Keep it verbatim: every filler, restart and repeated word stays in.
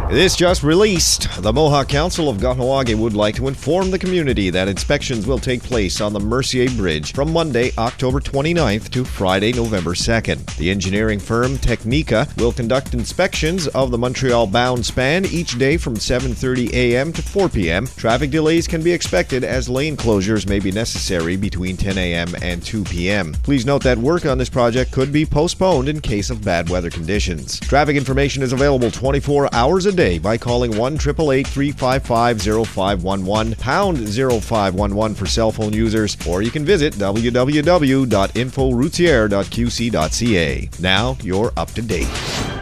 This just released. The Mohawk Council of Kahnawake would like to inform the community that inspections will take place on the Mercier Bridge from Monday, October twenty-ninth to Friday, November second. The engineering firm Technica will conduct inspections of the Montreal-bound span each day from seven thirty a.m. to four p.m. Traffic delays can be expected as lane closures may be necessary between ten a.m. and two p.m. Please note that work on this project could be postponed in case of bad weather conditions. Traffic information is available twenty-four hours a day by calling one eight eight eight, three five five, zero five one one, pound zero five one one for cell phone users, or you can visit w w w dot info routier dot q c dot c a. Now you're up to date.